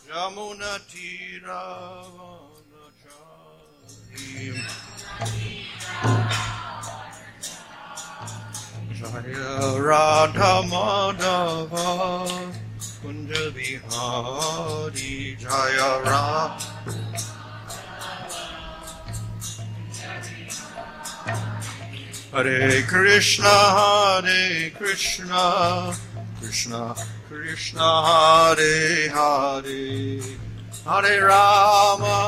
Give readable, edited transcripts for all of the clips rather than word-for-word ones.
Jamuna Tira Vanachari Jaya Radha Madhava Kunja Vihari Jaya Radha Hare Krishna Krishna Krishna Hare Hare Hare Rama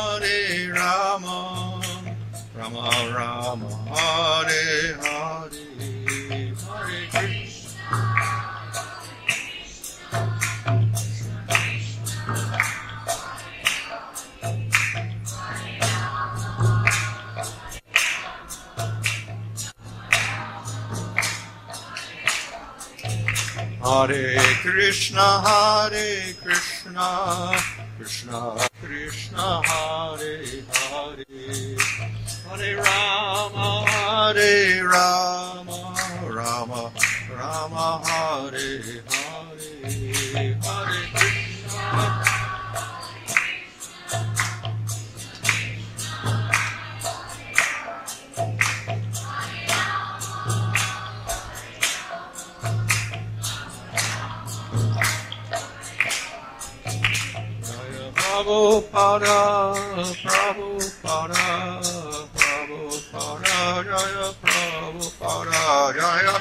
Rama Rama Hare Hare Hare Krishna Hare Krishna Krishna Krishna Hare Hare Hare Rama Rama Rama Hare Hare Hare Krishna Prabhupada, Jaya Prabhupada, Jaya.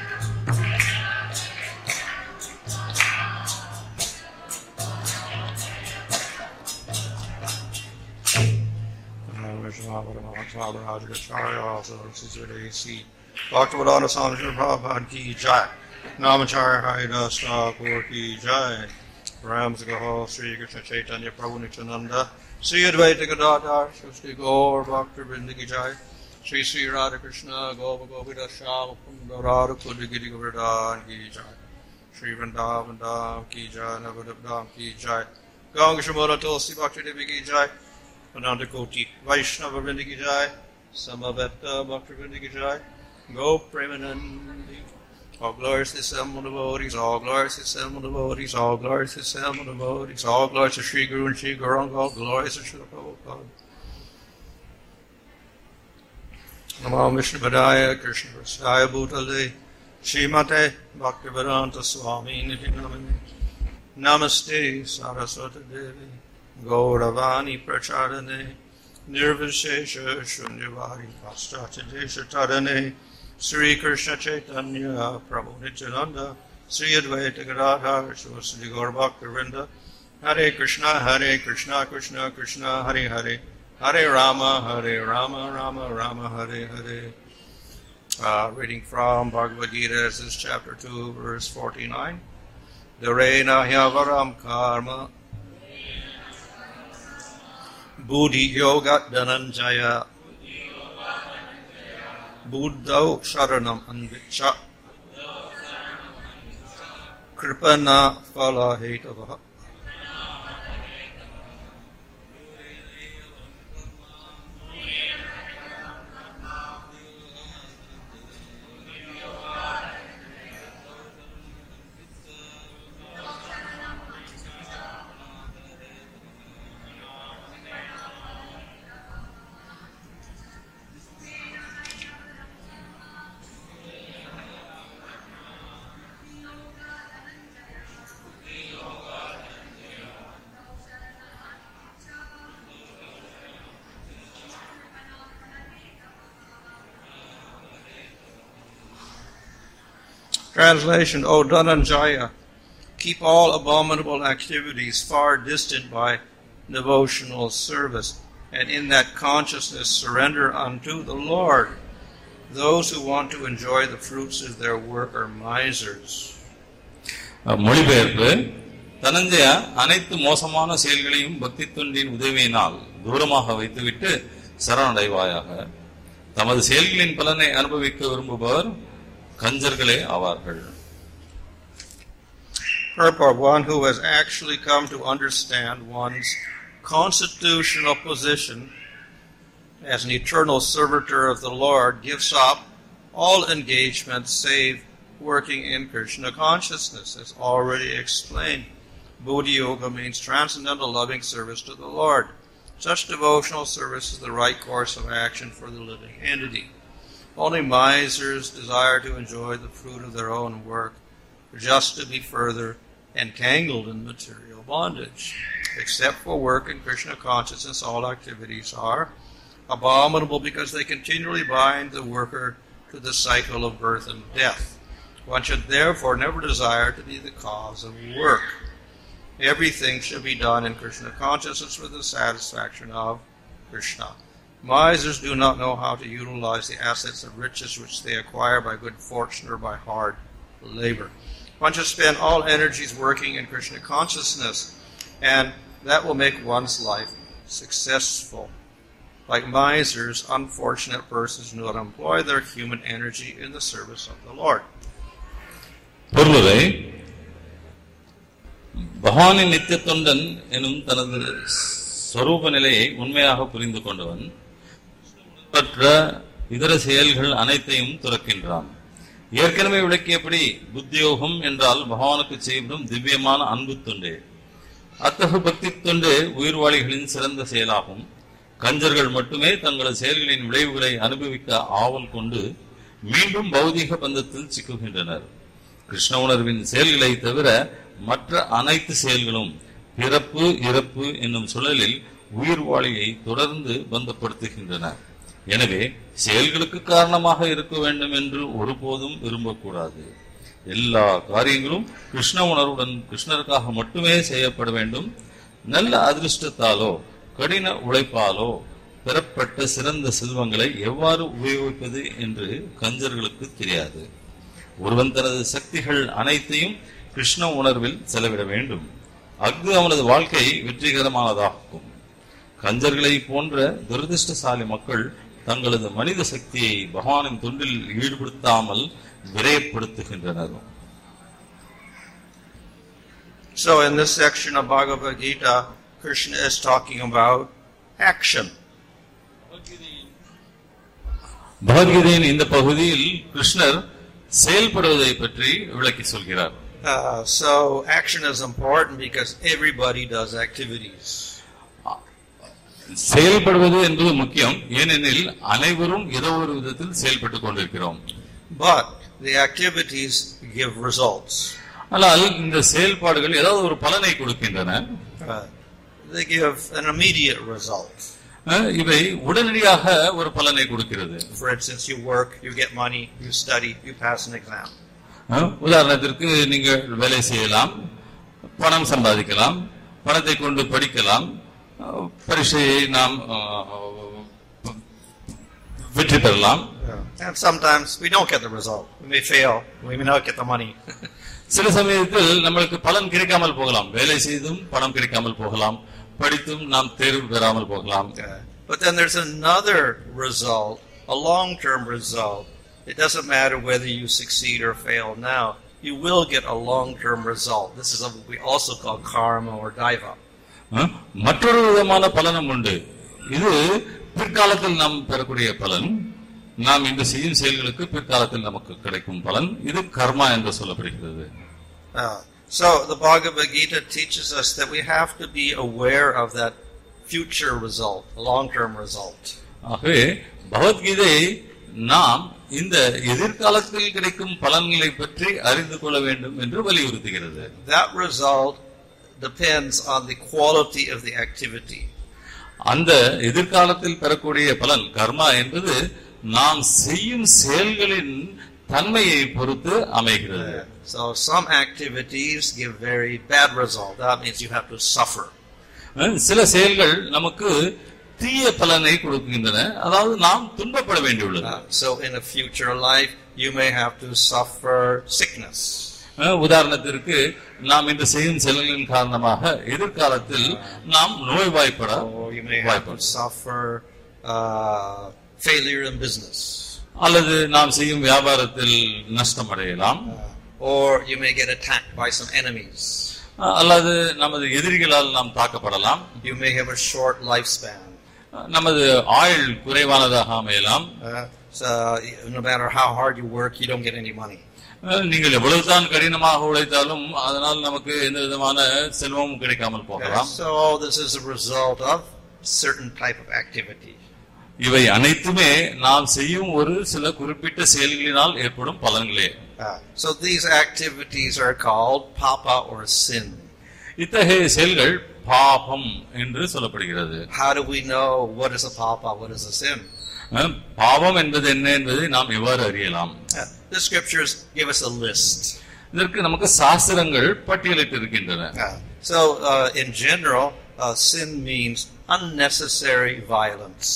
Bhaktivedanta Swami Prabhupada ki jai. Namacharya Haridas Thakur ki jai. Ramsagaho, Sri Krishna Chaitanya Prabhu Nityananda, Sri Advaita Gadadhar, Shri Gaur Bhakta Vrinda ki jai, Sri Radha Krishna, Gopa Gopita Shama Kunda Radha Kudagiri Govardhan ki jai, Sri Vrindavan Dham ki jai, Navadip Dham ki jai, Ganga Shamara Tulsi Bhakti Devi ki jai, Ananda Koti Vaishnava Vrinda ki jai, Samaveta Bhakta Vrinda ki jai, Go Premanandi. All glories to Sam devotees, all glories to Sam devotees, all glories to Sam devotees, all glories to Sri Guru and Sri Gauranga, all glories to Sri Prabhupada. Namo Vishnu Padaya, Krishna Prasthaya Bhutale, Srimate Bhaktivedanta Swami Niti Namane, Namaste Saraswati Devi, Gauravani Prachadane, Nirvishesha Shunyavadi Paschatya Desha Tadane, Sri Krishna Chaitanya Prabhu Nityananda, Sri Advaita Gadadhar, Sri Gaur Bhakta Vrinda, Hare Krishna, Krishna Krishna, Hare Hare, Hare Rama, Rama Rama, Hare Hare. Reading from Bhagavad Gita, this is chapter 2, verse 49. Dharena hyavaram karma, buddhi yoga dhananjaya, Buddhau sharanam anvicha kripana phala hetavaha. Translation, O Dhananjaya, keep all abominable activities far distant by devotional service, and in that consciousness surrender unto the Lord. Those who want to enjoy the fruits of their work are misers. மொழிபெயர்ப்பு தனஞ்சயா அனைத்து மோசமான செயல்களையும் பக்தி தொண்டின் உதவியினால் தூரமாக வைத்துவிட்டு சரணடைவாயாக. தமது செயல்களின் பலனை அனுபவிக்க விரும்புபவர் கஞ்சர்களே ஆவார்கள். Purport, one who has actually come to understand one's constitutional position as an eternal servitor of the Lord gives up all engagements save working in Krishna consciousness, as already explained. Bodhi Yoga means transcendental loving service to the Lord. Such devotional service is the right course of action for the living entity. Only misers desire to enjoy the fruit of their own work, just to be further entangled in material bondage. Except for work in Krishna consciousness, all activities are abominable because they continually bind the worker to the cycle of birth and death. One should therefore never desire to be the cause of work. Everything should be done in Krishna consciousness for the satisfaction of Krishna. Misers do not know how to utilize the assets of riches which they acquire by good fortune or by hard labor. One should spend all energies working in Krishna consciousness, and that will make one's life successful. Like misers, unfortunate persons do not employ their human energy in the service of the Lord. பொருளுரை பகவானின் நித்திய தொண்டன் எனும் தனது ஸ்வரூப நிலையை உண்மையாக புரிந்து கொண்டவன் மற்ற இதர செயல்கள் அனைத்தையும் துறக்கின்றான். ஏற்கனவே விளக்கியபடி புத்தியோகம் என்றால் பகவானுக்கு செய்யப்படும் திவ்யமான அன்பு தொண்டே. அத்தகு பக்தி தொண்டு உயிர்வாளிகளின் சிறந்த செயலாகும். கஞ்சர்கள் மட்டுமே தங்களது செயல்களின் விளைவுகளை அனுபவிக்க ஆவல் கொண்டு மீண்டும் பௌதீக பந்தத்தில் சிக்குகின்றனர். கிருஷ்ண உணர்வின் செயல்களை தவிர மற்ற அனைத்து செயல்களும் பிறப்பு இறப்பு என்னும் சுழலில் உயிர்வாளியை தொடர்ந்து பந்தப்படுத்துகின்றன. எனவே செயல்களுக்கு காரணமாக இருக்க வேண்டும் என்று ஒருபோதும் விரும்பக்கூடாது. எல்லா காரியங்களும் கிருஷ்ண உணர்வுடன் கிருஷ்ணருக்காக மட்டுமே செய்யப்பட வேண்டும். நல்ல அதிர்ஷ்டத்தாலோ கடின உழைப்பாலோ பெறப்பட்ட சிறந்த செல்வங்களை எவ்வாறு உபயோகிப்பது என்று கஞ்சர்களுக்கு தெரியாது. ஒருவன் தனது சக்திகள் அனைத்தையும் கிருஷ்ண உணர்வில் செலவிட வேண்டும். அஃது அவனது வாழ்க்கை வெற்றிகரமானதாகும். கஞ்சர்களை போன்ற துரதிருஷ்டசாலி மக்கள் தங்களது மனித சக்தியை பகவானின் தொண்டில் ஈடுபடுத்தாமல் விரயப்படுத்துகின்றனர். So in this section of Bhagavad Gita, Krishna is talking about action. பகவத்கீதையின் இந்த பகுதியில் கிருஷ்ணர் செயல்படுவதை பற்றி விளக்கி சொல்கிறார். So action is important because everybody does activities. செயல்படுவது என்பது முக்கியம், ஏனெனில் அனைவரும் ஏதோ ஒரு விதத்தில் செயல்பட்டுக் கொண்டிருக்கிறோம். But the activities give results. ஆனால் இந்த செயல்பாடுகள் ஏதாவது ஒரு பலனை கொடுக்கின்றன. They give an immediate result. இவை உடனடியாக ஒரு பலனை கொடுக்கிறது. For instance, you work, you get money, you study, you pass an exam. உதாரணத்திற்கு நீங்கள் வேலை செய்யலாம், பணம் சம்பாதிக்கலாம், பணத்தை கொண்டு படிக்கலாம், பரீட்சையை நாம் வெற்றி பெறலாம். And sometimes we don't get the result. We may fail. We may not get the money. சில சமயத்தில் நம்மளுக்கு பலன் கிடைக்காமல் போகலாம். வேலை செய்தும் பணம் கிடைக்காமல் போகலாம், படித்தும் நாம் தேர்வு பெறாமல் போகலாம். But then there's another result, a long-term result. It doesn't matter whether you succeed or fail now. You will get a long-term result. This is what we also call karma or daiva. மற்றொரு விதமான பலனும் உண்டு. இது பிற்காலத்தில் நாம் பெறக்கூடிய பலன். நாம் இந்த செய்யும் செயல்களுக்கு பிற்காலத்தில் நமக்கு கிடைக்கும் பலன். இது கர்மா என்று சொல்லப்படுகிறது. So the Bhagavad Gita teaches us that we have to be aware of that future result, a long-term result. ஆகவே பகவத்கீதை நாம் இந்த எதிர்காலத்தில் கிடைக்கும் பலன்களை பற்றி அறிந்து கொள்ள வேண்டும் என்று வலியுறுத்துகிறது. That result depends on the quality of the activity. அந்த எதிர்காலத்தில் பெறக்கூடிய பலன் கர்மா என்பது நாம் செய்யும் செயல்களின் தன்மையை பொறுத்து அமைகிறது. So some activities give very bad result. That means you have to suffer. சில செயல்கள் நமக்கு தீய பலனை கொடுக்கின்றன, அதாவது நாம் துன்பப்பட வேண்டியுள்ளது. So in a future life you may have to suffer sickness. உதாரணத்திற்கு நாம் இந்த செய்யும் செயல்களின் காரணமாக எதிர்காலத்தில் நாம் நோய்வாய்ப்பட suffer failure in business. அல்லது நாம் செய்யும் வியாபாரத்தில் நஷ்டம் அடையலாம். Or you may get attacked by some enemies. அல்லது நமது எதிரிகளால் நாம் தாக்கப்படலாம். You may have a short lifespan. நமது ஆயுள் குறைவானதாக அமையலாம். So no matter how hard you work, you don't get any money. நீங்கள் எவ்வளவுதான் கடினமாக உழைத்தாலும் அதனால் நமக்கு எந்த விதமான செல்வமும் கிடைக்காமல் போகலாம். So this is a result of certain type of activity. இவை அனைத்துமே நாம் செய்யும் ஒரு சில குறிப்பிட்ட செயல்களினால் ஏற்படும் பலன்களே. So these activities are called papa or sin. இத்தகைய செயல்கள் பாபம் என்று சொல்லப்படுகிறது. How do we know what is a papa, what is a sin? பாவம் என்பது என்ன என்பதை நாம் எவ்வாறு அறியலாம்? The scriptures give us a list. இதற்கு நமக்கு சாஸ்திரங்கள் பட்டியலிட்டு இருக்கின்றன. So in general, sin means unnecessary violence.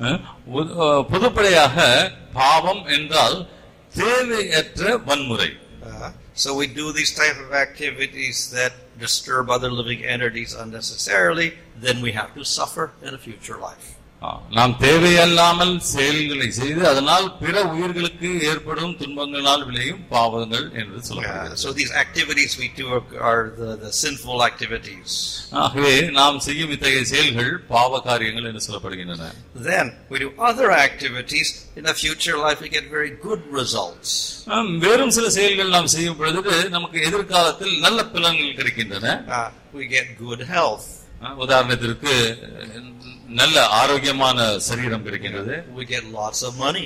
பொதுப்படையாக பாவம் என்றால் தேவையற்ற வன்முறை. So we do these type of activities that disturb other living entities unnecessarily, then we have to suffer in a future life. நாம் தேவையில்லாமல் செயல்களை செய்து அதனால் பிற உயிர்களுக்கு ஏற்படும் துன்பங்களால் விளையும் பாவங்கள் என்று சொல்லப்படுகிறது. So these activities we do are the sinful activities. ஆகவே நாம் செய்யும் இத்தகைய செயல்கள் பாவ காரியங்கள் என்று சொல்லப்படுகின்றன. Then we do other activities, in the future life we get very good results. வேறும் சில செயல்கள் நாம் செய்யும் பொழுது நமக்கு எதிர்காலத்தில் நல்ல பலன்கள் கிடைக்கின்றன. We get good health. உதாரணத்திற்கு நல்ல ஆரோக்கியமான சரீரம் கிடைக்கின்றது. We get lots of money.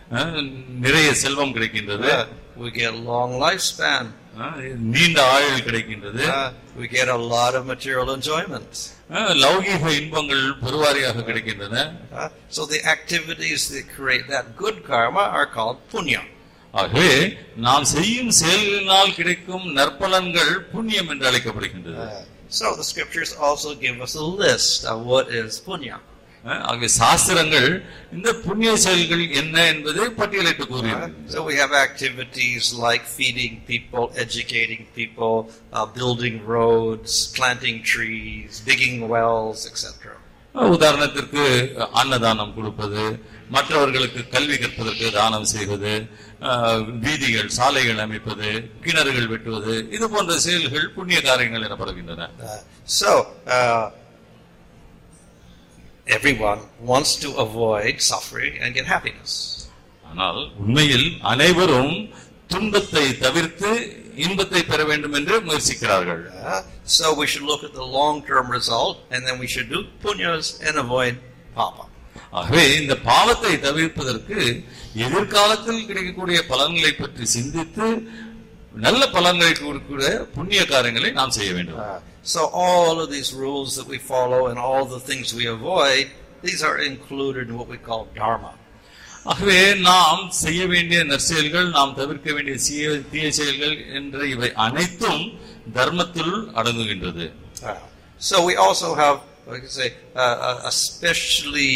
நிறைய செல்வம் கிடைக்கின்றது. We get long lifespan. நீண்ட ஆயுள் கிடைக்கின்றது. We get a lot of material enjoyment. லௌகீக இன்பங்கள் பெருவாரியாக கிடைக்கின்றன. So the activities that create that good karma are called punya. ஆகவே நாம் செய்யும் செயல்களினால் கிடைக்கும் நற்பலன்கள் புண்ணியம் என்று அழைக்கப்படுகின்றது. So the scriptures also give us a list of what is punya. ஆகவே சாஸ்திரங்கள் இந்த புண்ணிய செயல்கள் என்ன என்பதை பட்டியலிட்டு கூறுகிறது. So we have activities like feeding people, educating people, building roads, planting trees, digging wells, etc. உதாரணத்திற்கு அன்னதானம் கொடுப்பது, மற்றவர்களுக்கு கல்வி கற்பதற்கு தானம் செய்வது, வீதிகள் சாலைகள் அமைப்பது, கிணறுகள் வெட்டுவது, இது போன்ற செயல்கள் புண்ணிய காரியங்கள் எனப்படுகின்றன. So everyone wants to avoid suffering and get happiness. ஆனால் உண்மையில் அனைவரும் துன்பத்தை தவிர்த்து இன்பத்தை பெற வேண்டும் என்று முயற்சிக்கிறார்கள். So we should look at the long term result and then we should do punyas and avoid papa. ஆகவே இந்த பாவத்தை தவிர்ப்பதற்கு எதிர்காலத்தில் கிடைக்கக்கூடிய பலன்களை பற்றி சிந்தித்து நல்ல பலன்களை கொடுக்கிற புண்ணிய காரியங்களை நாம் செய்ய வேண்டும். So all of these rules that we follow and all the things we avoid, these are included in what we call dharma. ஆகவே நாம் செய்ய வேண்டிய நற்செயல்கள், நாம் தவிர்க்க வேண்டிய தீய செயல்கள் என்ற இவை அனைத்தும் தர்மத்தில் அடங்குகின்றது. So we also have, like I say, especially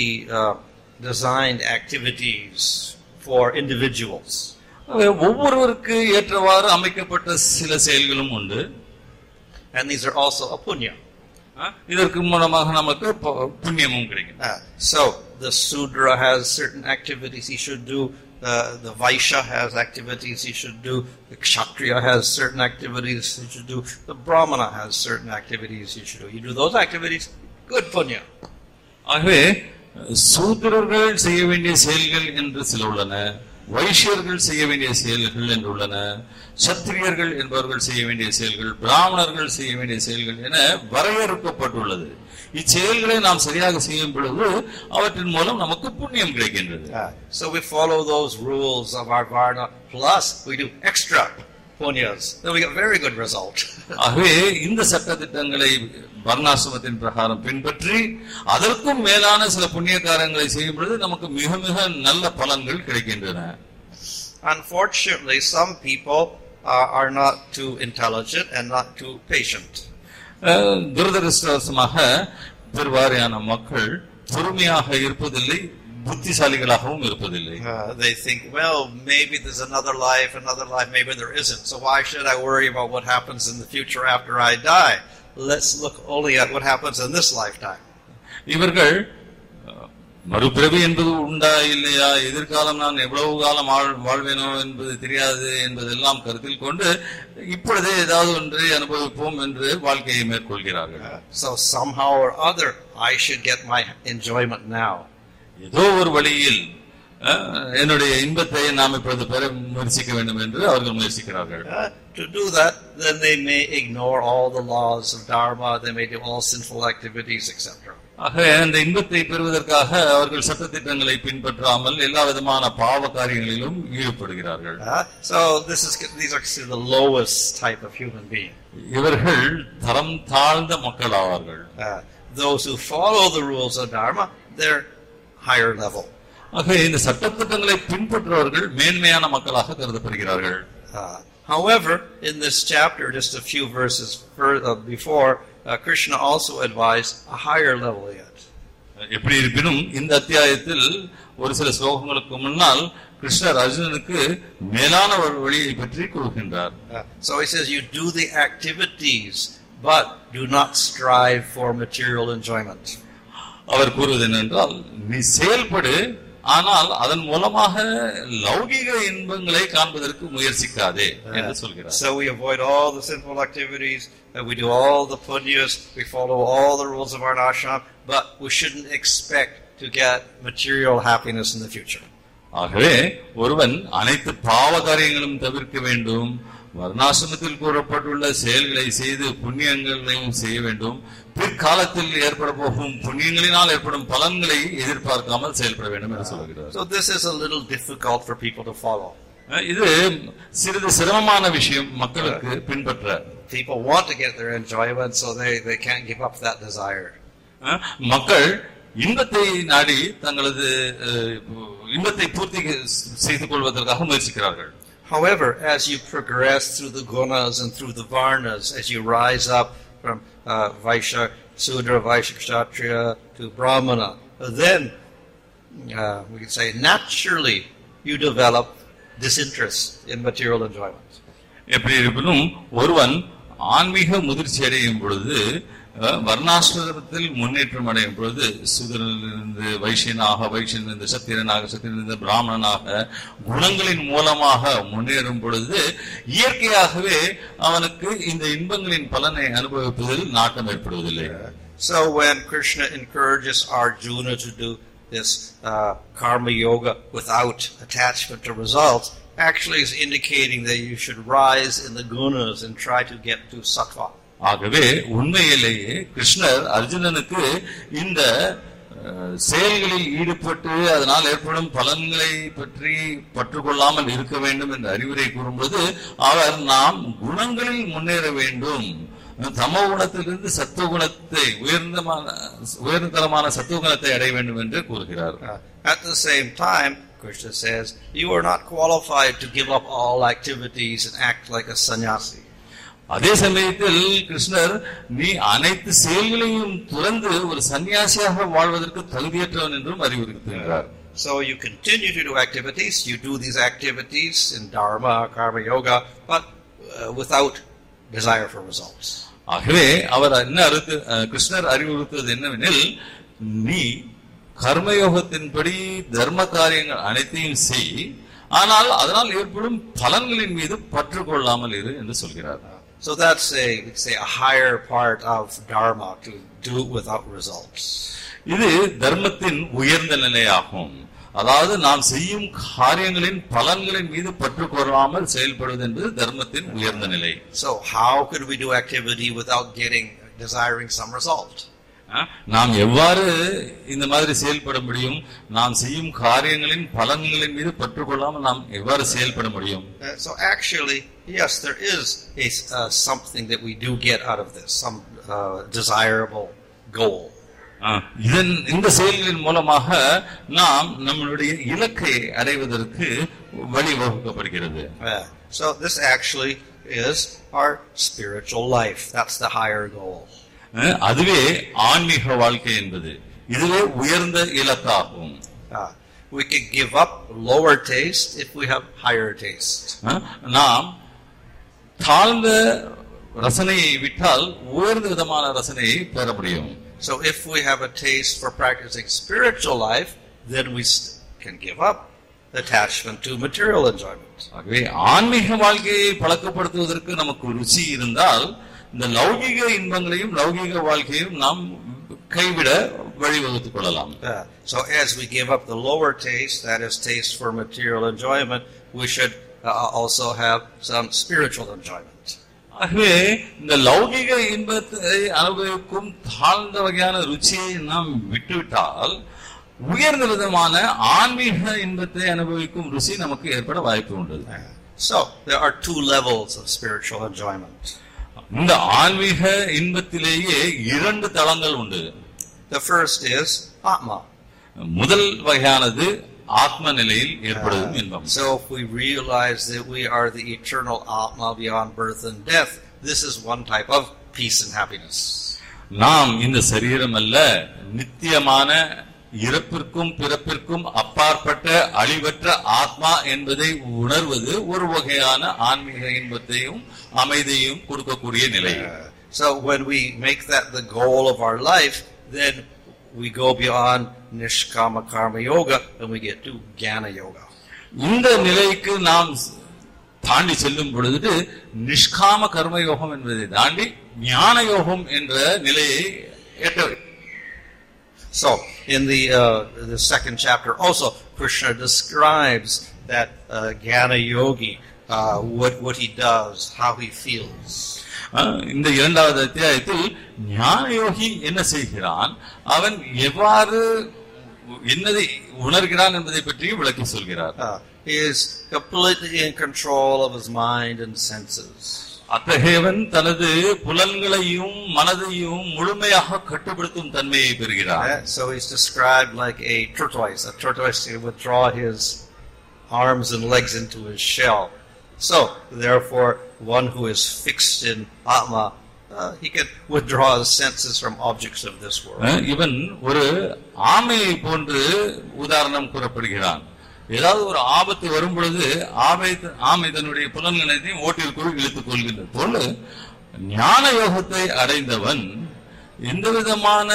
designed activities for individuals. ஒவ்வொருவருக்கு ஏற்றவாறு அமைக்கப்பட்ட சில செயல்களும் உண்டு. And these are also a punya. இதற்கு மூலமாக நமக்கு புண்ணியமும் கிடைக்கும். So the Sudra has certain activities he should do. The Vaishya has activities he should do. The Kshatriya has certain activities he should do. The Brahmana has certain activities he should do. You do those activities, good punya. ஆகவே சூத்திரர்கள் செய்ய வேண்டிய செயல்கள் என்று சில உள்ளன, வைஷ்யர்கள் செய்ய வேண்டிய செயல்கள் என்று உள்ளன, சத்திரியர்கள் என்பவர்கள் செய்ய வேண்டிய செயல்கள், பிராமணர்கள் செய்ய வேண்டிய செயல்கள் என வரையறுக்கப்பட்டுள்ளது. இச்செயல்களை நாம் சரியாக செய்யும் பொழுது அவற்றின் மூலம் நமக்கு புண்ணியம் கிடைக்கின்றது. So we follow those rules of our varna, plus we do extra punyas, then we get very good result. ஆகவே இந்த சட்ட திட்டங்களை வர்ணாசிரமத்தின் பிரகாரம் பின்பற்றி அதற்கும் மேலான சில புண்ணிய காரியங்களை செய்யும் பொழுது நமக்கு மிக மிக நல்ல பலன்கள் கிடைக்கின்றன. Unfortunately, some people are not too intelligent and not too patient. துரதிருஷ்டவசமாக பெருவாரியான மக்கள் பொறுமையாக இருப்பதில்லை, புத்திசாலிகளாகவும் இருப்பதில்லை. They think, well, maybe there's another life, maybe there isn't. So why should I worry about what happens in the future after I die? Let's look only at what happens in this lifetime. இவர்கள் மறுபிறவி என்பது உண்டா இல்லையா, எதிர்காலம் நான் எவ்வளவு காலம் வாழ்வேனோ என்பது தெரியாது என்பதெல்லாம் கருத்தில் கொண்டு இப்பொழுதே ஏதாவது ஒன்றை அனுபவிப்போம் என்று வாழ்க்கையை மேற்கொள்கிறார்கள். So somehow or other I should get my enjoyment now. ஏதோ ஒரு வழியில் என்னுடைய இன்பத்தை நாம் இப்பொழுது பெற முயற்சிக்க வேண்டும் என்று அவர்கள் முயற்சிக்கிறார்கள். To do that, then they may ignore all the laws of Dharma, they may do all sinful activities, etc. ஆக அந்த இன்பத்தை பெறுவதற்காக அவர்கள் சட்டதிட்டங்களை பின்பற்றாமல் எல்லா விதமான பாவ காரியங்களிலும் ஈடுபடுகிறார்கள். So these are the lowest type of human being. இவர்கள் தரம் தாழ்ந்த மக்கள் ஆவார்கள். Those who follow the rules of Dharma, they're higher level. ஆக இந்த சட்டதிட்டங்களை பின்பற்றுபவர்கள் மேன்மையான மக்களாக கருதப்படுகிறார்கள். However, in this chapter, just a few verses before, Krishna also advised a higher level yet. எப்படி இருப்பினும் இந்த அத்தியாயத்தில் ஒரு சில ஸ்லோகங்களுக்கு முன்னால் கிருஷ்ணர் அர்ஜுனனுக்கு மேலான ஒரு வழியை பற்றி கூறுகின்றார். So he says, you do the activities, but do not strive for material enjoyment. அவர் கூறுவது என்னென்றால், நீ செயல்படு, ஆனால் அதன் மூலமாக லௌகிக இன்பங்களை காண்பதற்கு முயற்சிக்காதே என்று சொல்கிறார். So we avoid all the sinful activities, we do all the punyas, we follow all the rules of our ashram, but we shouldn't expect to get material happiness in the future. ஆகவே ஒருவன் அனைத்து பாவ காரியங்களும் தவிர்க்க வேண்டும், வர்ணாசிரமத்தில் கூறப்பட்டுள்ள செயல்களை செய்து புண்ணியங்களையும் செய்ய வேண்டும், பிற்காலத்தில் ஏற்பட போகும் புண்ணியங்களினால் ஏற்படும் பலன்களை எதிர்பார்க்காமல் செயல்பட வேண்டும் என்று சொல்கிறார். So this is a little difficult for people to follow. இது சிறிது சிரமமான விஷயம் மக்களுக்கு பின்பற்ற. People want to get their enjoyment, so they can't give up that desire. மக்கள் இன்பத்தை நாடி தங்களது இன்பத்தை பூர்த்தி செய்து கொள்வதற்காக முயற்சிக்கிறார்கள். However, as you progress through the gunas and through the varnas, as you rise up from Vaishya, Sudra, Vaishya, Kshatriya to Brahmana, then we can say naturally you develop disinterest in material enjoyment. எப்படி இருப்பினும் ஒருவன் ஆன்மீக முதிர்ச்சி அடையும் பொழுது, வர்ணாசிரமத்தில் முன்னேற்றம் அடையும் பொழுது, சூதரனிலிருந்து வைஷ்யனாக, வைஷ்யனிலிருந்து சத்திரனாக, சத்திரனிலிருந்து பிராமணனாக குணங்களின் மூலமாக முன்னேறும் பொழுது இயற்கையாகவே அவனுக்கு இந்த இன்பங்களின் பலனை அனுபவிப்பதில் நாட்டம் ஏற்படுவதில்லை. So when Krishna encourages Arjuna to do this karma yoga without attachment to results, actually is indicating that you should rise in the gunas and try to get to sattva. ஆகவே உண்மையிலேயே கிருஷ்ணர் அர்ஜுனனுக்கு இந்த செயல்களில் ஈடுபட்டு அதனால் ஏற்படும் பலன்களை பற்றி பற்றுக்கொள்ளாமல் இருக்க வேண்டும் என்ற அறிவுரை கூறும்போது அவர் நாம் குணங்களில் முன்னேற வேண்டும், தமோ குணத்திலிருந்து சத்துவ குணத்தை உயர்ந்தரமான சத்துவ குணத்தை அடைய வேண்டும் என்று கூறுகிறார். At the same time, Krishna says, you are not qualified to give up all activities and act like a sannyasi. அதே சமயத்தில் கிருஷ்ணர் நீ அனைத்து செயல்களையும் துறந்து ஒரு சன்னியாசியாக வாழ்வதற்கு தகுதியற்றவன் என்றும் அறிவுறுத்துகிறார். So you continue to do activities, you do these activities in dharma, karma yoga, but without desire for results. ஆகவே அவர் கிருஷ்ணர் அறிவுறுத்துவது என்னவெனில், நீ கர்மயோகத்தின்படி தர்ம காரியங்கள் அனைத்தையும் செய், ஆனால் அதனால் ஏற்படும் பலன்களின் மீது பற்று கொள்ளாமல் இரு என்று சொல்கிறார். So that's a higher part of dharma, to do without results. இது தர்மத்தின் உயர்ந்த நிலையாகும். அதாவது நாம் செய்யும் காரியங்களின் பலன்களின் மீது பற்று கொள்ளாமல் செயல்படுவது என்பது தர்மத்தின் உயர்ந்த நிலை. So how could we do activity without desiring some result? நாம் எவ்வாறு இந்த மாதிரி செயல்பட முடியும்? நாம் செய்யும் காரியங்களின் பலன்களின் மீது பற்று கொள்ளாமல் நாம் எவ்வாறு செயல்பட முடியும்? So actually, yes, there is something that we do get out of this, some desirable goal. இந்த செயல்களின் மூலமாக நாம் நம்மளுடைய இலக்கை அடைவதற்கு வழிவகுக்கப்படுகிறது. So this actually is our spiritual life. That's the higher goal. அதுவே ஆன்மீக வாழ்க்கை என்பது, இதுவே உயர்ந்த இலக்காகும். We can give up lower taste if we have higher taste. நாம் தாழ்ந்த ரசனையை விட்டால் உயர்ந்த விதமான ரசனையை பெற முடியும். So if we have a taste for practicing spiritual life, then we can give up attachment to material enjoyment. ஆகவே ஆன்மீக வாழ்க்கையை பழக்கப்படுத்துவதற்கு நமக்கு ருச்சி இருந்தால் இந்த லௌகிக இன்பங்களையும் லௌகிக வாழ்க்கையும் நாம் கைவிட வழிவகுத்துக் கொள்ளலாம். So as we give up the lower taste, that is taste for material enjoyment, we should also have some spiritual enjoyment. ஆகவே இந்த லௌகிக இன்பத்தை அனுபவிக்கும் தாழ்ந்த வகையான ருச்சியை நாம் விட்டுவிட்டால் உயர்ந்த விதமான ஆன்மீக இன்பத்தை அனுபவிக்கும் ருசி நமக்கு ஏற்பட வாய்ப்பு உண்டு. So there are two levels of spiritual enjoyment. இந்த ஆன்மீக இன்பத்திலேயே இரண்டு தளங்கள் உண்டு. The first is Atma. முதல் வகையானது ஆத்ம நிலையில் ஏற்படும் இன்பம். So if we realize that we are the eternal Atma beyond birth and death, this is one type of peace and happiness. நாம் இந்த சரீரம் அல்ல, நித்தியமான இறப்பிற்கும் பிறப்பிற்கும் அப்பாற்பட்ட அழிவற்ற ஆத்மா என்பதை உணர்வது ஒரு வகையான ஆன்மீக இன்பத்தையும் அமைதியையும் கொடுக்கக்கூடிய நிலை. So when we make that the goal of our life, then we go beyond Nishkama Karma Yoga and we get to Jnana Yoga. இந்த நிலைக்கு நாம் தாண்டி செல்லும் பொழுது நிஷ்காம கர்ம யோகம் என்பதை தாண்டி ஞான யோகம் என்ற நிலையை எட்ட. So in the second chapter also Krishna describes that Jnana Yogi, what he does, how he feels. இந்த இரண்டாவது அத்தியாயத்தில் ஞான யோகி என்ன செய்கிறான், அவன் எவ்வாறு என்னதை உணர்கிறான் என்பதை பற்றியும் விளக்கி சொல்கிறார். He is completely in control of his mind and senses. அத்தகையவன் தனது புலன்களையும் மனதையும் முழுமையாக கட்டுப்படுத்தும் தன்மையை பெறுகிறார். So he's described like a tortoise. A tortoise can withdraw his arms and legs into his shell. So therefore, one who is fixed in Atma, he can withdraw his senses from objects of this world. இவன் ஒரு ஆமையை போன்று உதாரணம் கூறப்படுகிறான். ஏதாவது ஒரு ஆபத்து வரும் பொழுது ஆமை தன்னுடைய புலன்களையும் ஓட்டிற்குள் இழுத்துக் கொள்கின்ற போல ஞான யோகத்தை அடைந்தவன் எந்த விதமான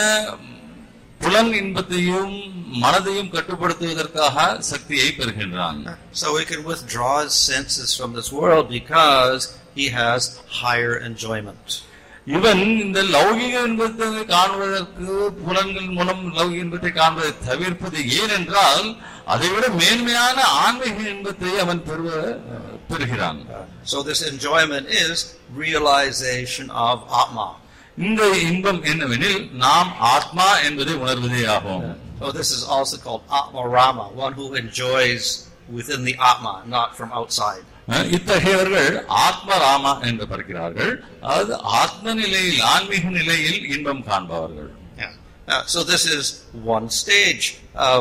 புலன் இன்பத்தையும் மனதையும் கட்டுப்படுத்துவதற்காக சக்தியை பெறுகின்றான். So he can withdraw his senses from this world because he has higher enjoyment. இவன் இந்த லௌகிக இன்பத்தை காண்பதற்கு புலன்கள் மூலம் லௌகிக இன்பத்தை காண்பதை தவிர்ப்பது ஏனென்றால் அதைவிட மேன்மையான ஆன்மீக இன்பத்தை அவன் பெறுகிறான். So this enjoyment is realization of Atma. இந்த இன்பம் என்னவெனில் நாம் ஆத்மா என்பதை உணர்வதே ஆகும். So this is also called Atma Rama, one who enjoys within the Atma, not from outside. இத்தகையவர்கள் ஆத்ம ராமா என்று பார்க்கிறார்கள். அதாவது ஆத்ம நிலையில் ஆன்மீக நிலையில் இன்பம் காண்பவர்கள். So this is one stage of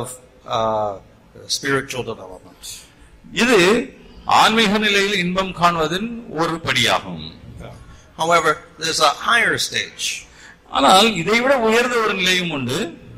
spiritual development. இது ஆன்மீக நிலையில் இன்பம் காண்பதின் ஒரு படியாகும். However, there's a higher stage. ஆனால் இதைவிட உயர்ந்த ஒரு நிலையும் உண்டு.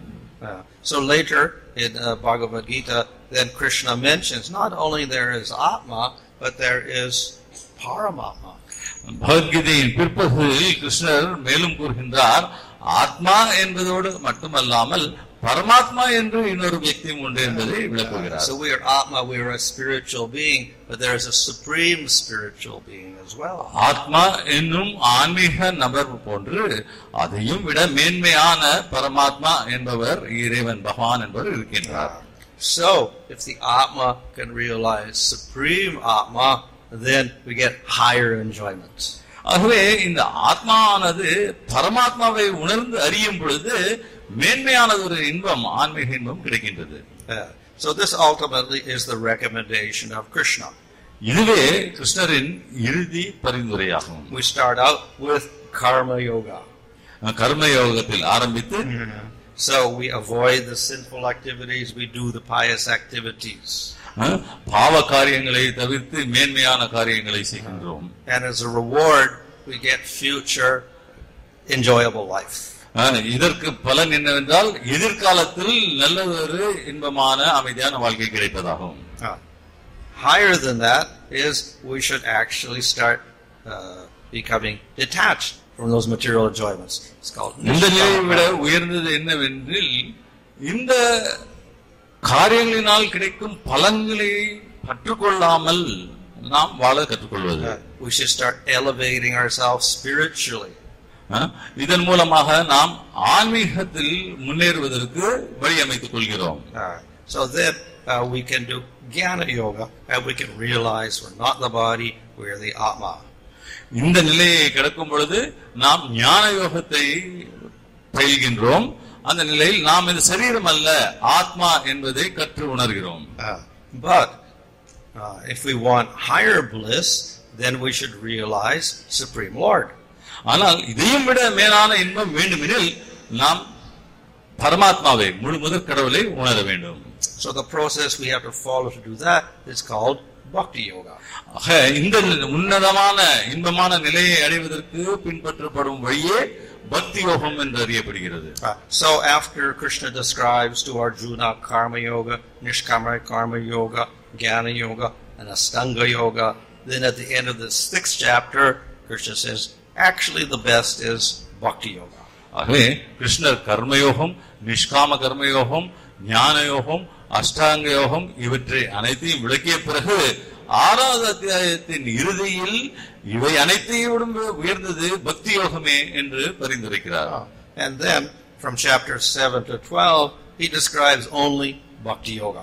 So later in Bhagavad Gita, then Krishna mentions not only there is Atma, but there is Paramatma. பகவத்கீதையின் பிற்பகுதியில் கிருஷ்ணர் மேலும் கூறுகின்றார், ஆத்மா என்பதோடு மட்டுமல்லாமல் பரமாத்மா என்று இன்னொரு வியக்தியும் உண்டு என்பதை விளக்குகிறார். So we are Atma, we are a spiritual being, but there is a supreme spiritual being as well. ஆத்மா என்னும் ஆன்மீக நபர் போன்று அதையும் விட மேன்மையான பரமாத்மா என்பவர் இறைவன் பகவான் என்பவர் இருக்கின்றார். So if the Atma can realize supreme Atma, then we get higher enjoyment. ஆகவே இந்த ஆத்மாவானது பரமாத்மாவை உணர்ந்து அறியும் பொழுது மேன்மையானது ஒரு இன்பம், ஆன்மீக இன்பம் கிடைக்கின்றது. So this ultimately is the recommendation of Krishna. இதுவே கிருஷ்ணரின் இறுதி பரிந்துரையாகும். We start out with karma yoga. கர்ம யோகத்தில் ஆரம்பித்து so we avoid the sinful activities, we do the pious activities. பாவ காரியங்களை தவிர்த்து மேன்மையான காரியங்களை செய்கின்றோம். And as a reward we get future enjoyable life. இதற்கு பலன் என்னவென்றால் எதிர்காலத்தில் நல்லதொரு இன்பமான அமைதியான வாழ்க்கை கிடைப்பதாகும். Higher than that is we should actually start becoming detached from those material enjoyments. It's called இந்த நிலையை விட உயர்ந்தது என்னவென்றில் இந்த காரியங்களினால் கிடைக்கும் பலன்களை கற்றுக்கொள்ளாமல் நாம் வாழ கற்றுக்கொள்வது. We should start elevating ourselves spiritually. இதன் மூலமாக நாம் ஆன்மீகத்தில் முன்னேறுவதற்கு வழி அமைத்துக் கொள்கிறோம். So then we can do Jnana Yoga and we can realize we're not the body, we're the Atma. இந்த நிலையை கடக்கும் பொழுது நாம் ஞான யோகத்தை பயில்கின்றோம். அந்த நிலையில் நாம் இந்த சரீரம் அல்ல, ஆத்மா என்பதை கற்று உணர்கிறோம். But if we want higher bliss, then we should realize Supreme Lord. ஆனால் இதையும் விட மேலான இன்பம் வேண்டுமெனில் நாம் பரமாத்மாவை முழு முதற் கடவுளை உணர வேண்டும். So the process we have to follow to do that is called Bhakti Yoga. இந்த உன்னதமான இன்பமான நிலையை அடைவதற்கு பின்பற்றப்படும் வழியே பக்தி யோகம் என்று அறியப்படுகிறது. So after Krishna describes to Arjuna Karma Yoga, Nishkama Karma Yoga, Jnana Yoga, and Astanga Yoga, then at the end of the 6th chapter, Krishna says, actually the best is Bhakti Yoga. ஆகவே கிருஷ்ணர் கர்மயோகம், நிஷ்காம கர்மயோகம், ஞான யோகம், அஷ்டாங்க யோகம் இவற்றை அனைத்தையும் விளக்கிய பிறகு 6வது அத்தியாயத்தின் இறுதியில் இவை அனைத்தையும் உயர்ந்தது பக்தி யோகமே என்று பரிந்துரைக்கிறார். And then from chapter 7 to 12 he describes only Bhakti Yoga.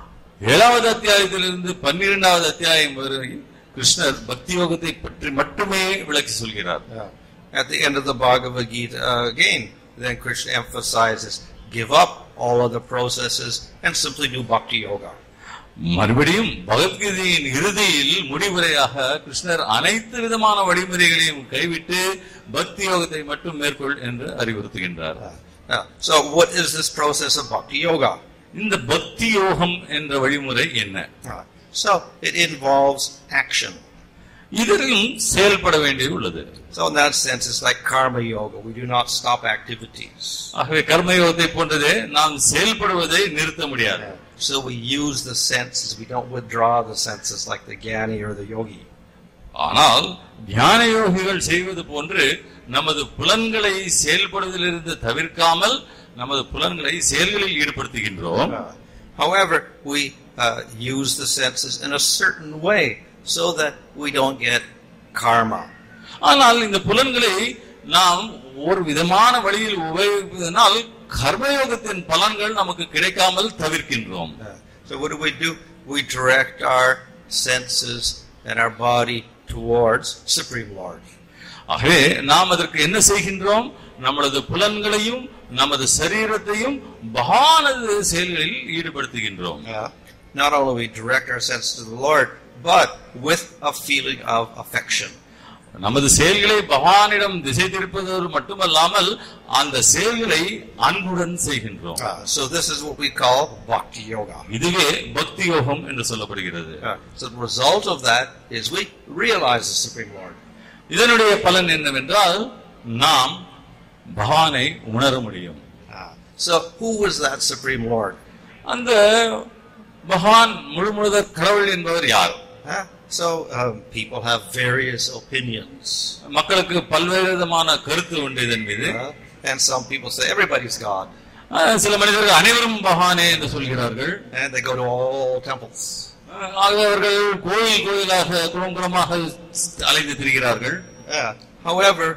7வது அத்தியாயத்திலிருந்து 12வது அத்தியாயம் வரை கிருஷ்ணர் பக்தி யோகத்தை பற்றி மட்டுமே விளக்கி சொல்கிறார். At the end of the Bhagavad Gita again, then Krishna emphasizes, give up all other processes and simply do Bhakti Yoga. மறுபடியும் பகவத்கீதையின் இறுதியில் முடிவுரையாக கிருஷ்ணர் அனைத்து விதமான வழிமுறைகளையும் கைவிட்டு பக்தி யோகத்தை மட்டும் மேற்கொள் என்று அறிவுறுத்துகின்றார். So what is this process of Bhakti Yoga? இந்த பக்தி யோகம் என்ற வழிமுறை என்ன? So it involves action. இதிலும் செயல்பட வேண்டியது உள்ளது. So in that sense it's like karma yoga. We do not stop activities. ஆகவே கர்ம யோகத்தை போன்றதே நாம் செயல்படுவதை நிறுத்த முடியாது. So we use the senses. We don't withdraw the senses like the jnani or the yogi. ஆனால் ஞான யோகிகள் செய்வது போன்று நமது புலன்களை செயல்படுவதிலிருந்து தவிர்க்காமல் நமது புலன்களை செயல்களில் ஈடுபடுத்துகின்றோம். However, we use the senses in a certain way so that we don't get karma. ஆனால் இந்த புலன்களை நாம் ஒரு விதமான வழியில் உபயோகிப்பதனால் கர்மயோகத்தின் பலன்கள் நமக்கு கிடைக்காமல் தவிர்க்கின்றோம். So what do? We direct our senses and our body towards Supreme Lord. ஆகவே நாம் அதற்கு என்ன செய்கின்றோம்? நமது புலன்களையும் நமது சரீரத்தையும் பகவானது செயல்களில் ஈடுபடுத்துகின்றோம். Not only we direct our senses to the Lord, but with a feeling of affection. நமது செயல்களை பகவானிடம் திசை திருப்பதோடு மட்டுமல்லாமல் அந்த செயல்களை அன்புடன் செய்கின்றோம். So this is what we call Bhakti Yoga. இதுவே பக்தி யோகம் என்று சொல்லப்படுகிறது. So the result of that is we realize the Supreme Lord. இதனுடைய பலன் என்னவென்றால் நாம் பகவானை உணர முடியும். So who is that Supreme Lord? அந்த பகவான் முழுமுழுதற் கடவுள் என்பவர் யார்? So people have various opinions. மக்களுக்கு பல்வேறு விதமான கருத்து உண்டு இதன் மீது. And some people say everybody's God. சில மனிதர்கள் அனைவரும் பகவானே என்று சொல்கிறார்கள். And they go to all temples. அவர்கள் கோயில் கோயிலாக குளமாக அலைந்து திரிகிறார்கள். However,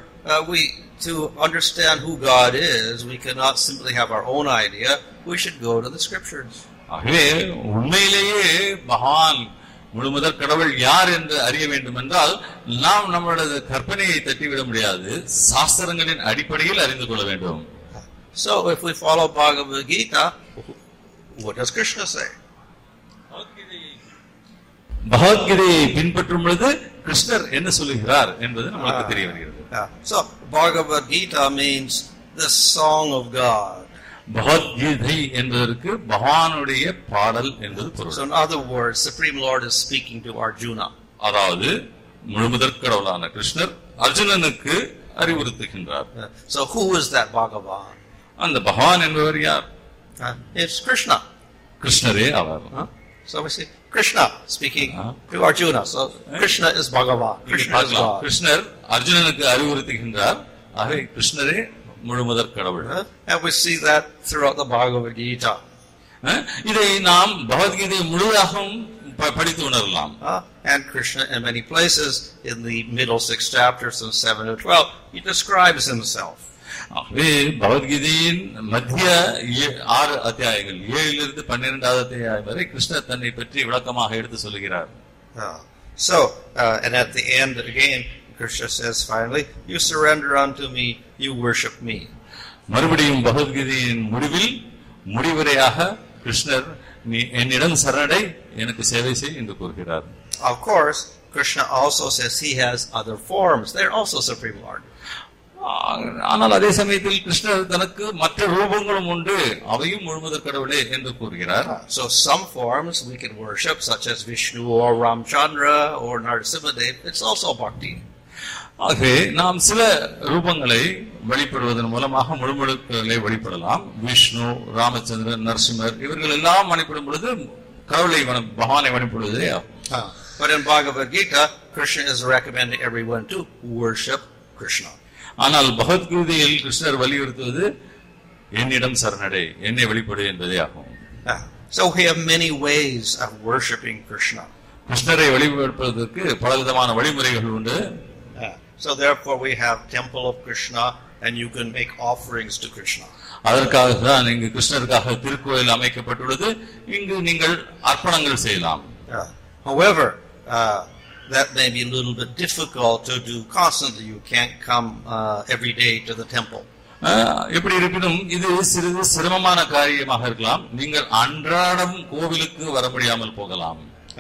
to understand who God is, we cannot simply have our own idea. We should go to the scriptures. ஆகவே உண்மையிலேயே பகவான் முழுமுதற் கடவுள் யார் என்று அறிய வேண்டும் என்றால் நாம் நம்மளது கற்பனையை தட்டிவிட முடியாது. சாஸ்திரங்களின் அடிப்படையில் அறிந்து கொள்ள வேண்டும். So if we follow Bhagavad Gita, what does Krishna say? பகவத்கீதையை பின்பற்றும் பொழுது கிருஷ்ணர் என்ன சொல்லுகிறார் என்பது நமக்கு தெரிய வருகிறது. So Bhagavad Gita means the song of God. Bhagavad Gita என்பதற்கு பகவானுடைய பாடல் என்பது பொருள். So in other words, Supreme Lord is speaking to Arjuna. அதாவது முழுமுதற் கடவுளான கிருஷ்ணர் அர்ஜுனனுக்கு அறிவுறுத்துகின்றார். So who is that Bhagavan? அந்த பகவான் என்பவர் யார்? It's Krishna. கிருஷ்ணரே அவர். So we see Krishna speaking to Arjuna. So Krishna is Bhagavan. Krishna is God. கிருஷ்ணர் அர்ஜுனனுக்கு அறிவுறுத்துகின்றார். ஆகவே கிருஷ்ணரே முழுமுதற் கடவுள். And we see that throughout the Bhagavad Gita. இதை நாம் பகவத்கீதை முழுவதும் படித்து உணரலாம். And Krishna in many places in the middle 6 chapters from 7 to 12 he describes himself. ஆகவே பகவத்கீதையின் மத்திய 6 அத்தியாயங்கள் 7 12 அத்தியாயம் வரை கிருஷ்ணர் தன்னை பற்றி விளக்கமாக எடுத்து சொல்கிறார். So and at the end again Krishna says finally, you surrender unto me, you worship me. மறுபடியும் பகவத்கீதையின் முடிவில் முடிவரையாக கிருஷ்ணர் நீ என்னிடம் சரணடை எனக்கு சேவை செய் என்று கூறுகிறார். Of course Krishna also says he has other forms. They're also Supreme Lord. ஆனால் அதே சமயத்தில் கிருஷ்ணர் தனக்கு மற்ற ரூபங்களும் உண்டு, அவையும் முழுமுதற் கடவுளே என்று கூறுகிறார். So some forms we can worship such as Vishnu or Ramchandra or Narasimhadev. It's also bhakti. ஆகவே நாம் சில ரூபங்களை வழிபடுவதன் மூலமாக முழுமுழுக்களை வழிபடலாம். விஷ்ணு, ராமச்சந்திரன், நரசிம்மர் இவர்கள் எல்லாம் வழிபடும் பொழுது கடவுளை பகவானை வழிபடுவதே ஆகும். But in Bhagavad Gita, Krishna is recommending everyone to worship Krishna. ஆனால் பகவத்கீதையில் கிருஷ்ணர் வலியுறுத்துவது என்னிடம் சரணடை, என்னை வழிபடு என்பதே ஆகும். So we have many ways of worshiping Krishna. கிருஷ்ணரை வழிபடுவதற்கு பலவிதமான வழிமுறைகள் உண்டு. So therefore we have temple of Krishna and you can make offerings to Krishna. அதற்காக தான் இங்கு கிருஷ்ணருக்காக திருக்கோயில் அமைக்கப்பட்டுள்ளது. இங்கு நீங்கள் அர்ப்பணங்கள் செய்யலாம். However, that may be a little bit difficult to do constantly. You can't come every day to the temple. எப்படி இருப்பினும் இது சிறிது சிரமமான காரியமாக இருக்கலாம். நீங்கள் அன்றாடம் கோவிலுக்கு வர முடியாமல் போகலாம்.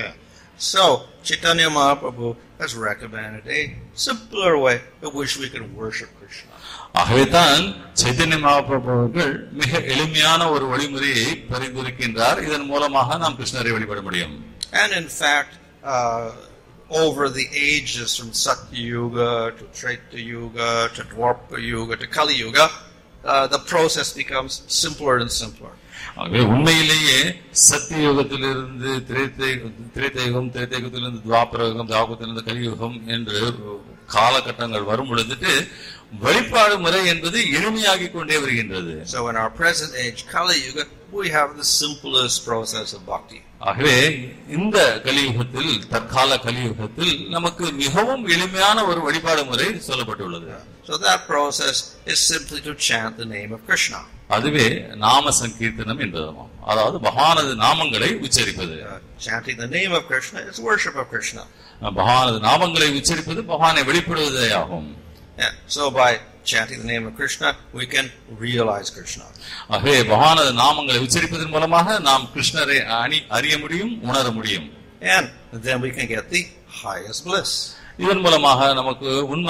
So Chaitanya Mahaprabhu has recommended a simpler way in which we can worship Krishna. ஆகவே தான் சைத்தன்ய மகாபிரபு அவர்கள் மிக எளிமையான ஒரு வழிமுறையை பரிந்துரைக்கின்றார். இதன் மூலமாக நாம் கிருஷ்ணரை வழிபட முடியும். And in fact, over the ages from Satya Yuga to Treta Yuga to Dwapara Yuga to Kali Yuga, the process becomes simpler and simpler. ஆகவே உண்மையிலேயே சத்திய யுகத்திலிருந்து திரேதயுகம், திரேதயுகத்திலிருந்து துவாபர யுகம், துவாபரத்திலிருந்து கலியுகம் என்று காலகட்டங்கள் வரும் பொழுது வழிபாடு முறை என்பது எளிமையாகிக் கொண்டே வருகின்றது. So in our present age, Kali Yuga, we have the simplest process of bhakti. ஆகவே இந்த கலியுகத்தில், தற்கால கலியுகத்தில் நமக்கு மிகவும் எளிமையான ஒரு வழிபாடு முறை சொல்லப்பட்டுள்ளது. So that process is simply to chant the name of Krishna. அதுவே நாம சங்கீர்த்தனம் என்பதாகும். அதாவது பகவானது நாமங்களை உச்சரிப்பது. Chanting the name of Krishna is worship of Krishna. பகவானது நாமங்களை உச்சரிப்பது பகவானை வெளிப்படுவதே ஆகும். So by chanting the name of Krishna, we can realize Krishna. ஆகவே பகவானது நாமங்களை உச்சரிப்பதன் மூலமாக நாம் கிருஷ்ணரை அறிய முடியும், உணர முடியும். And then we can get the highest bliss. இதன் மூலமாக நமக்கு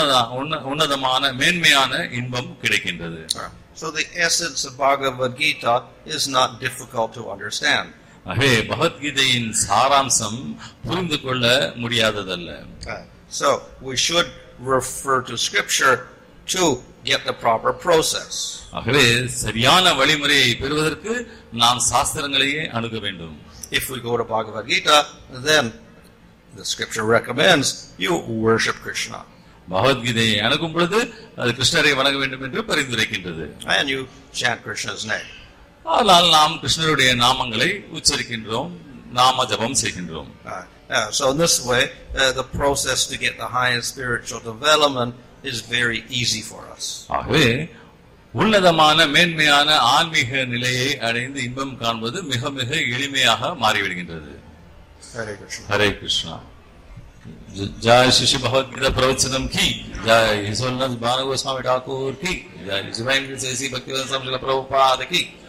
உன்னதமான மேன்மையான இன்பம் கிடைக்கின்றது. So the essence of Bhagavad Gita is not difficult to understand. ஆகவே பகவத்கீதையின் சாராம்சம் புரிந்து கொள்ள முடியாததல்ல. So we should refer to scripture to get the proper process. ஆகவே சரியான வழிமுறையை பெறுவதற்கு நாம் சாஸ்திரங்களையே அணுக வேண்டும். If we go to Bhagavad Gita, then the scripture recommends you worship Krishna. பகவத்கீதையை அணுகும் பொழுது அது கிருஷ்ணரை வணங்க வேண்டும் என்று பரிந்துரைக்கின்றது. And you chant Krishna's name. ஆனால் நாம் கிருஷ்ணருடைய நாமங்களை உச்சரிக்கின்றோம், நாம ஜபம் செய்கின்றோம். So in this way, the process to get the highest spiritual development is very easy for us. ஆகவே உன்னதமான மேன்மையான ஆன்மீக நிலையை அடைந்து இன்பம் காண்பது மிக மிக எளிமையாக மாறிவிடுகின்றது. Hare Krishna. Hare Krishna. जय श्री भगवद्गीता प्रवचनम की जय ईश्वरनाथ भानु गोस्वामी ठाकुर की जय भक्तिवेदांत स्वामी प्रभुपाद की